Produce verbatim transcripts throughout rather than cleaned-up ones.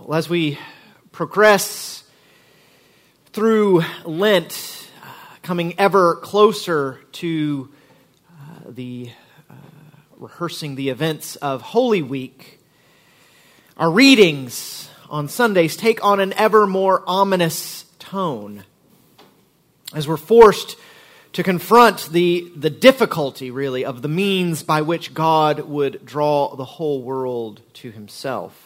Well, as we progress through Lent, uh, coming ever closer to uh, the uh, rehearsing the events of Holy Week, our readings on Sundays take on an ever more ominous tone as we're forced to confront the, the difficulty, really, of the means by which God would draw the whole world to himself.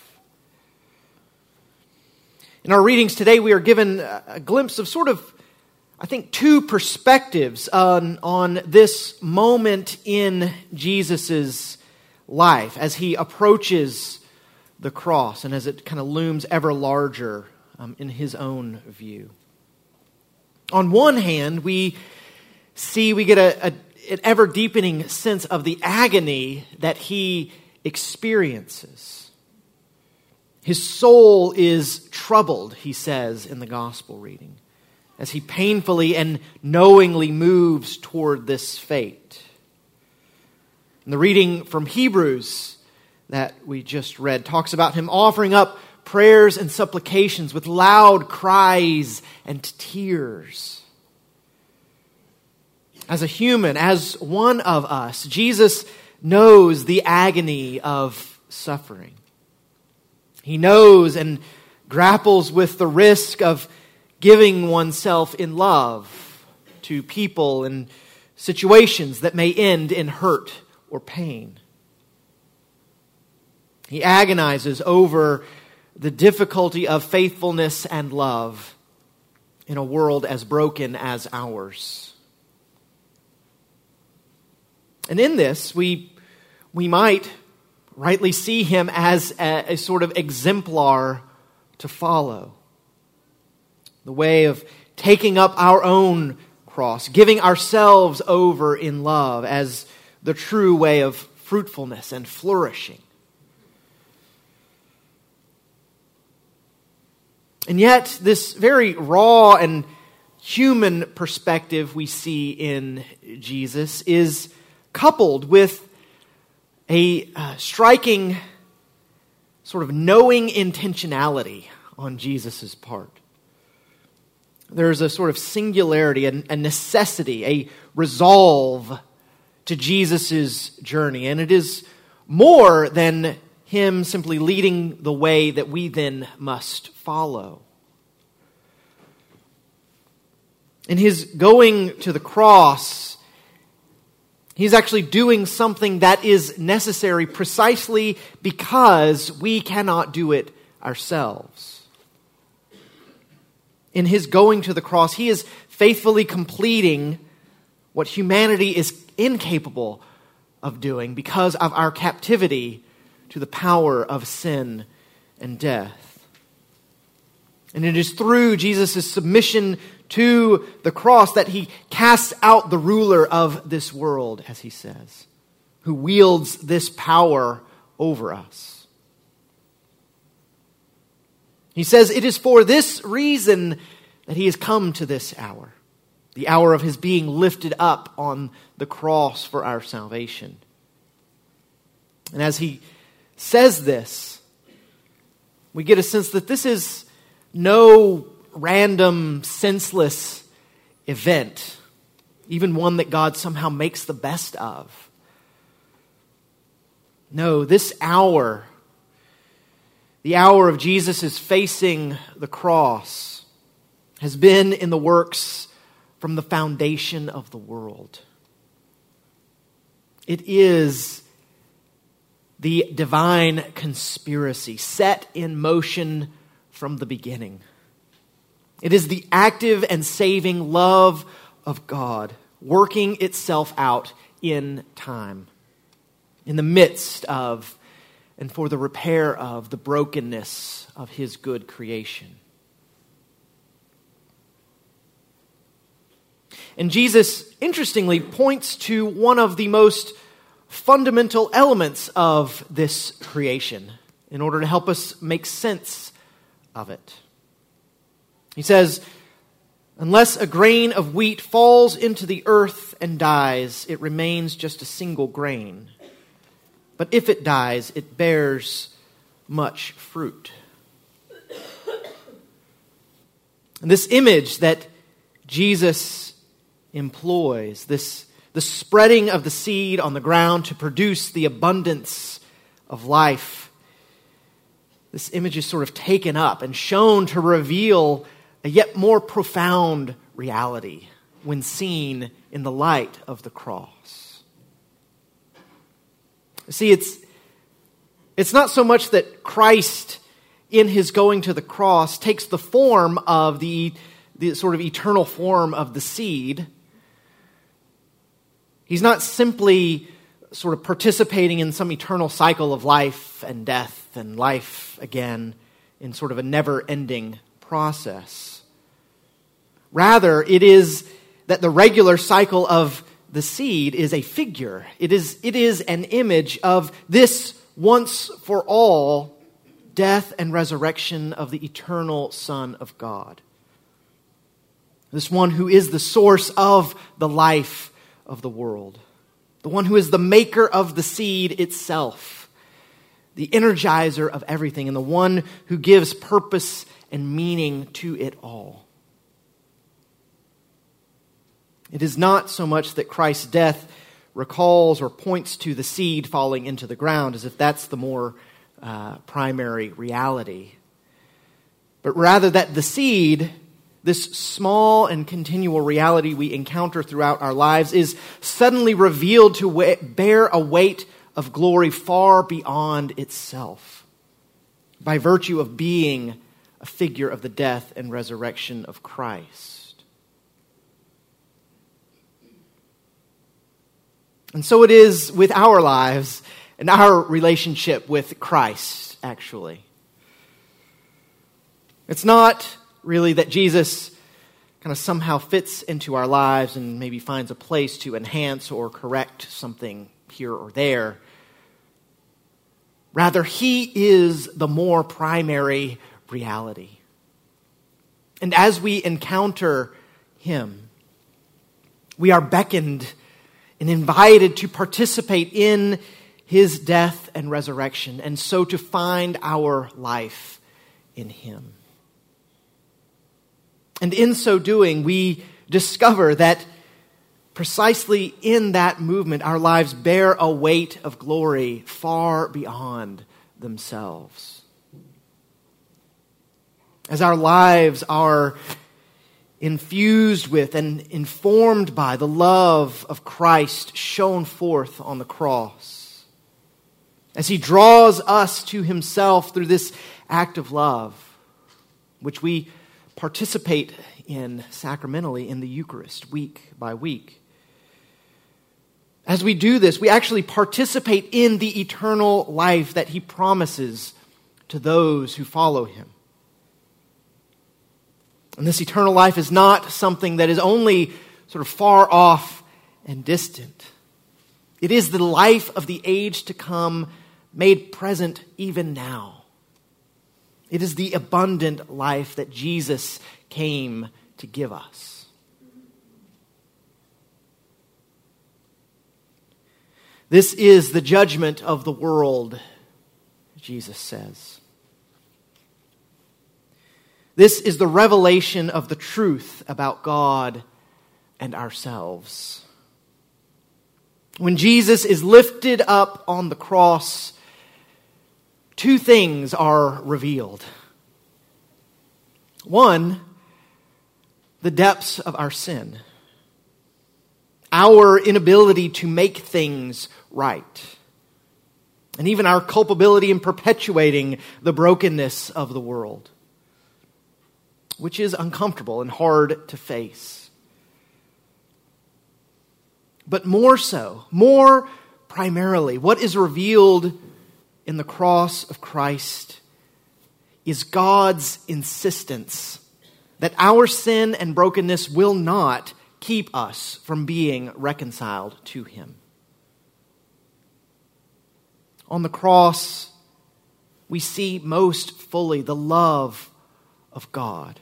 In our readings today, we are given a glimpse of sort of, I think, two perspectives on, on this moment in Jesus' life as he approaches the cross and as it kind of looms ever larger um, in his own view. On one hand, we see, we get a, a, an ever deepening sense of the agony that he experiences. His soul is troubled, he says in the gospel reading, as he painfully and knowingly moves toward this fate. And the reading from Hebrews that we just read talks about him offering up prayers and supplications with loud cries and tears. As a human, as one of us, Jesus knows the agony of suffering. He knows and grapples with the risk of giving oneself in love to people and situations that may end in hurt or pain. He agonizes over the difficulty of faithfulness and love in a world as broken as ours. And in this, we, we might rightly see him as a, a sort of exemplar to follow. The way of taking up our own cross, giving ourselves over in love as the true way of fruitfulness and flourishing. And yet, this very raw and human perspective we see in Jesus is coupled with a uh, striking sort of knowing intentionality on Jesus' part. There's a sort of singularity, a, a necessity, a resolve to Jesus' journey. And it is more than him simply leading the way that we then must follow. In his going to the cross, he's actually doing something that is necessary precisely because we cannot do it ourselves. In his going to the cross, he is faithfully completing what humanity is incapable of doing because of our captivity to the power of sin and death. And it is through Jesus' submission to the cross that he casts out the ruler of this world, as he says, who wields this power over us. He says it is for this reason that he has come to this hour, the hour of his being lifted up on the cross for our salvation. And as he says this, we get a sense that this is no random, senseless event, even one that God somehow makes the best of. No, this hour, the hour of Jesus' facing the cross, has been in the works from the foundation of the world. It is the divine conspiracy set in motion from the beginning. It is the active and saving love of God working itself out in time, in the midst of and for the repair of the brokenness of his good creation. And Jesus, interestingly, points to one of the most fundamental elements of this creation in order to help us make sense of it. He says, unless a grain of wheat falls into the earth and dies, it remains just a single grain. But if it dies, it bears much fruit. And this image that Jesus employs, this the spreading of the seed on the ground to produce the abundance of life, this image is sort of taken up and shown to reveal a yet more profound reality when seen in the light of the cross. See, it's, it's not so much that Christ, in his going to the cross, takes the form of the, the sort of eternal form of the seed. He's not simply sort of participating in some eternal cycle of life and death and life again in sort of a never-ending process. Rather, it is that the regular cycle of the seed is a figure. It is, it is an image of this once for all death and resurrection of the eternal Son of God. This one who is the source of the life of the world. The one who is the maker of the seed itself. The energizer of everything. And the one who gives purpose and meaning to it all. It is not so much that Christ's death recalls or points to the seed falling into the ground, as if that's the more uh, primary reality. But rather that the seed, this small and continual reality we encounter throughout our lives, is suddenly revealed to bear a weight of glory far beyond itself, by virtue of being a figure of the death and resurrection of Christ. And so it is with our lives and our relationship with Christ, actually. It's not really that Jesus kind of somehow fits into our lives and maybe finds a place to enhance or correct something here or there. Rather, he is the more primary reality. And as we encounter him, we are beckoned and invited to participate in his death and resurrection, and so to find our life in him. And in so doing, we discover that precisely in that movement, our lives bear a weight of glory far beyond themselves. As our lives are infused with and informed by the love of Christ shown forth on the cross, as he draws us to himself through this act of love, which we participate in sacramentally in the Eucharist week by week. As we do this, we actually participate in the eternal life that he promises to those who follow him. And this eternal life is not something that is only sort of far off and distant. It is the life of the age to come made present even now. It is the abundant life that Jesus came to give us. This is the judgment of the world, Jesus says. This is the revelation of the truth about God and ourselves. When Jesus is lifted up on the cross, two things are revealed. One, the depths of our sin, our inability to make things right, and even our culpability in perpetuating the brokenness of the world, which is uncomfortable and hard to face. But more so, more primarily, what is revealed in the cross of Christ is God's insistence that our sin and brokenness will not keep us from being reconciled to him. On the cross, we see most fully the love of God,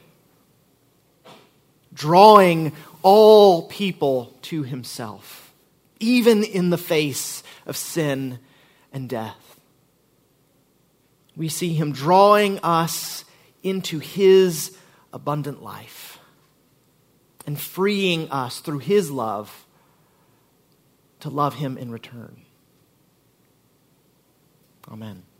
drawing all people to himself, even in the face of sin and death. We see him drawing us into his abundant life and freeing us through his love to love him in return. Amen.